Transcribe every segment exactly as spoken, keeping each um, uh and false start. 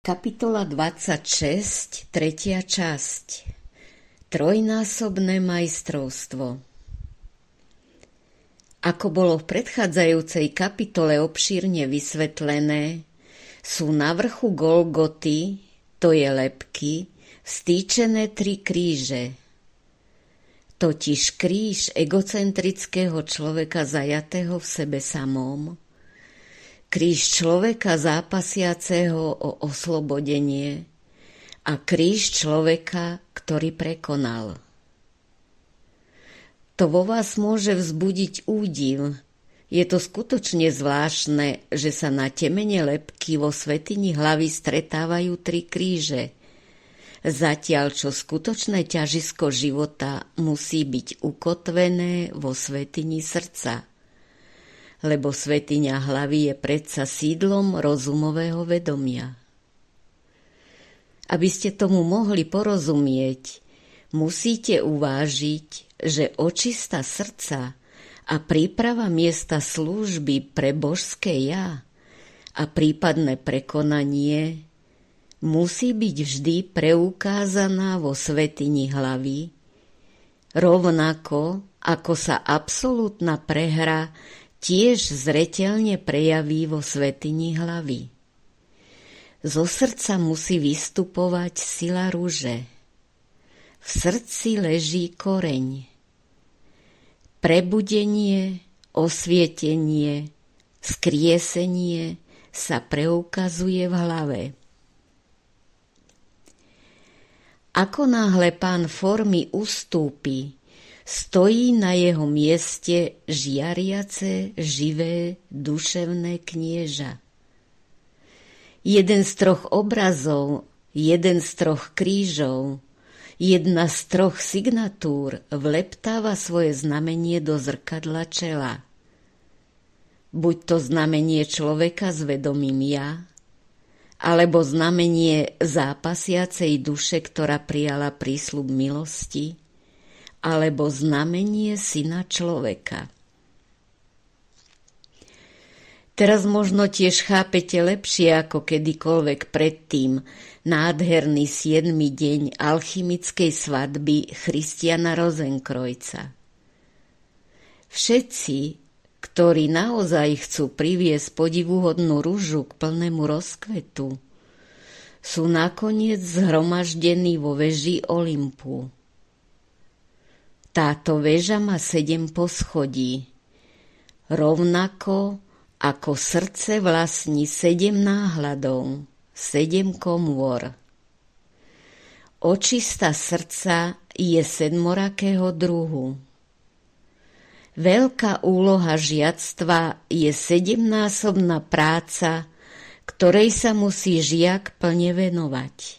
Kapitola dvadsaťšesť, tretia časť. Trojnásobné majstrovstvo. Ako bolo v predchádzajúcej kapitole obšírne vysvetlené, sú na vrchu Golgoty, to je lebky, vstýčené tri kríže. Totiž kríž egocentrického človeka zajatého v sebe samom, kríž človeka zápasiaceho o oslobodenie a kríž človeka, ktorý prekonal. To vo vás môže vzbudiť údiv. Je to skutočne zvláštne, že sa na temene lebky vo svätyni hlavy stretávajú tri kríže, zatiaľ čo skutočné ťažisko života musí byť ukotvené vo svätyni srdca. Lebo svätyňa hlavy je predsa sídlom rozumového vedomia. Aby ste tomu mohli porozumieť, musíte uvážiť, že očista srdca a príprava miesta služby pre božské ja a prípadné prekonanie musí byť vždy preukázaná vo svätyni hlavy, rovnako ako sa absolútna prehra tiež zreteľne prejaví vo svätyni hlavy. Zo srdca musí vystupovať sila ruže. V srdci leží koreň. Prebudenie, osvietenie, skriesenie sa preukazuje v hlave. Ako náhle pán formy ustúpi, stojí na jeho mieste žiariace, živé, duševné knieža. Jeden z troch obrazov, jeden z troch krížov, jedna z troch signatúr vleptáva svoje znamenie do zrkadla čela. Buď to znamenie človeka s vedomím ja, alebo znamenie zápasiacej duše, ktorá prijala prísľub milosti, alebo znamenie syna človeka. Teraz možno tiež chápete lepšie ako kedykoľvek predtým nádherný siedmy deň alchymickej svadby Christiana Rosenkreuza. Všetci, ktorí naozaj chcú priviesť podivuhodnú ružu k plnému rozkvetu, sú nakoniec zhromaždení vo veži Olympu. Táto väža má sedem poschodí, rovnako ako srdce vlastní sedem náhľadov, sedem komôr. Očista srdca je sedmorakého druhu. Veľká úloha žiactva je sedemnásobná práca, ktorej sa musí žiak plne venovať.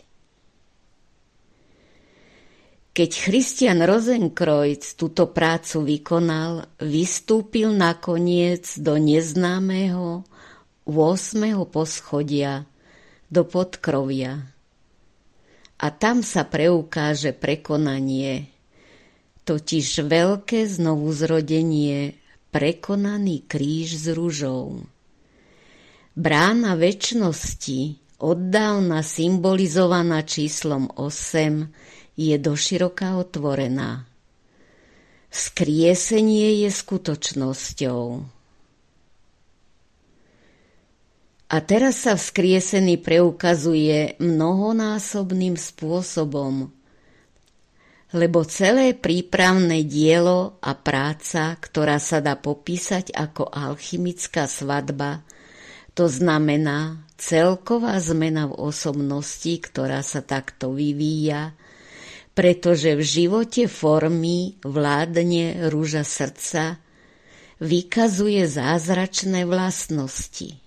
Keď Christian Rosenkreuz túto prácu vykonal, vystúpil nakoniec do neznámeho ôsmeho poschodia, do podkrovia. A tam sa preukáže prekonanie, totiž veľké znovuzrodenie, prekonaný kríž s ružou. Brána večnosti, oddávna symbolizovaná číslom osem, je doširoka otvorená. Vzkriesenie je skutočnosťou. A teraz sa vzkriesený preukazuje mnohonásobným spôsobom, lebo celé prípravné dielo a práca, ktorá sa dá popísať ako alchymická svadba, to znamená celková zmena v osobnosti, ktorá sa takto vyvíja, pretože v živote formy vládne ruža srdca, vykazuje zázračné vlastnosti.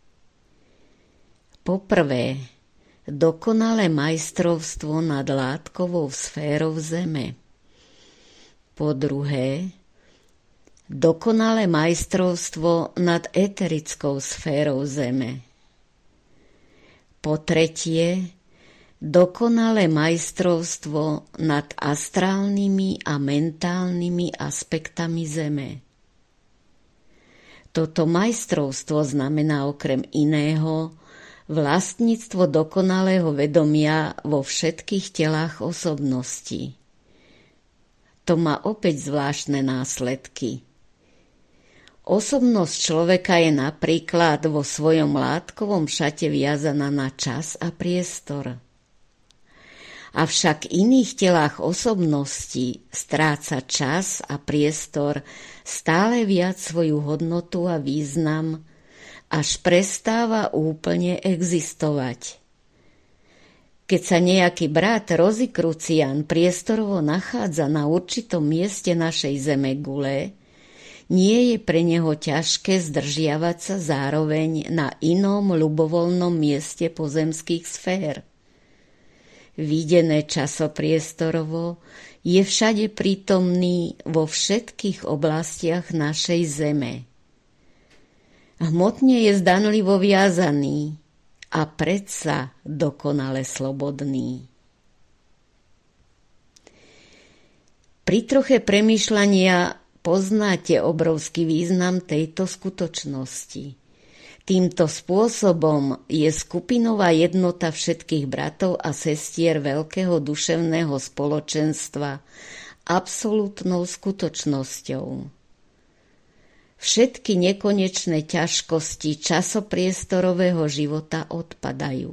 Poprvé, dokonalé majstrovstvo nad látkovou sférou zeme. Po druhé, dokonalé majstrovstvo nad eterickou sférou zeme. Po tretie, dokonalé majstrovstvo nad astrálnymi a mentálnymi aspektami zeme. Toto majstrovstvo znamená okrem iného vlastníctvo dokonalého vedomia vo všetkých telách osobností. To má opäť zvláštne následky. Osobnosť človeka je napríklad vo svojom látkovom šate viazaná na čas a priestor. Avšak v iných telách osobností stráca čas a priestor stále viac svoju hodnotu a význam, až prestáva úplne existovať. Keď sa nejaký brat Rozikrucián priestorovo nachádza na určitom mieste našej zemegule, nie je pre neho ťažké zdržiavať sa zároveň na inom ľubovoľnom mieste pozemských sfér. Videné časopriestorovo je všade prítomný vo všetkých oblastiach našej zeme. Hmotne je zdanlivo viazaný a predsa dokonale slobodný. Pri troche premýšľania poznáte obrovský význam tejto skutočnosti. Týmto spôsobom je skupinová jednota všetkých bratov a sestier veľkého duševného spoločenstva absolútnou skutočnosťou. Všetky nekonečné ťažkosti časopríestorového života odpadajú.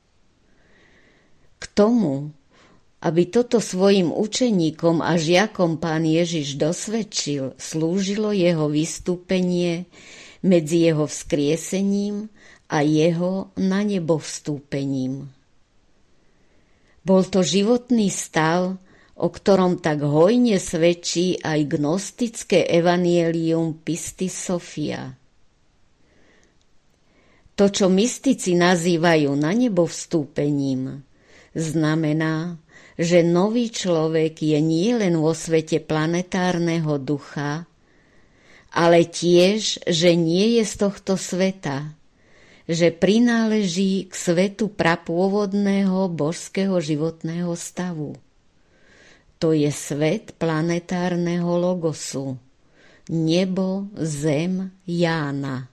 K tomu, aby toto svojim učeníkom a žiakom Pán Ježiš dosvedčil, slúžilo jeho vystúpenie medzi jeho vzkriesením a jeho na nebo vstúpením. Bol to životný stav, o ktorom tak hojne svedčí aj gnostické evanielium Pistis Sophia. To, čo mystici nazývajú na nebo vstúpením, znamená, že nový človek je nielen vo svete planetárneho ducha, ale tiež, že nie je z tohto sveta, že prináleží k svetu prapôvodného božského životného stavu. To je svet planetárneho logosu, nebo, zem, Jána.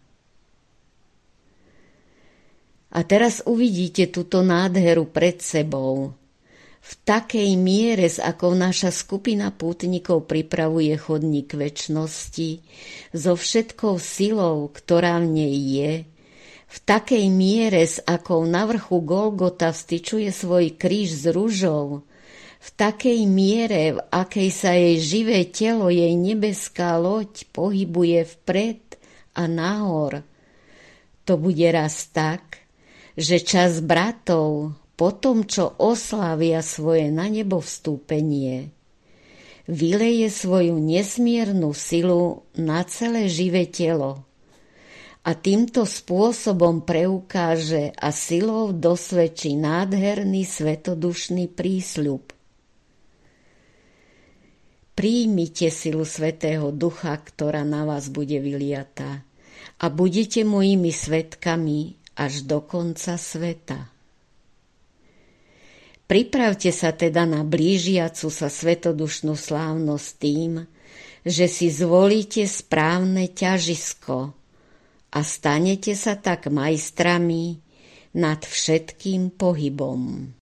A teraz uvidíte túto nádheru pred sebou. V takej miere, s akou naša skupina pútnikov pripravuje chodník večnosti, so všetkou silou, ktorá v nej je, v takej miere, s akou na vrchu Golgota vstyčuje svoj kríž s ružou, v takej miere, v akej sa jej živé telo, jej nebeská loď pohybuje vpred a nahor, to bude raz tak, že čas bratov, po tom, čo oslávia svoje na nebo vstúpenie, vyleje svoju nesmiernu silu na celé živé telo a týmto spôsobom preukáže a silou dosvedčí nádherný svetodušný prísľub. Príjmite silu Svätého Ducha, ktorá na vás bude vyliatá, a budete mojimi svedkami až do konca sveta. Pripravte sa teda na blížiacu sa svetodušnú slávnosť tým, že si zvolíte správne ťažisko a stanete sa tak majstrami nad všetkým pohybom.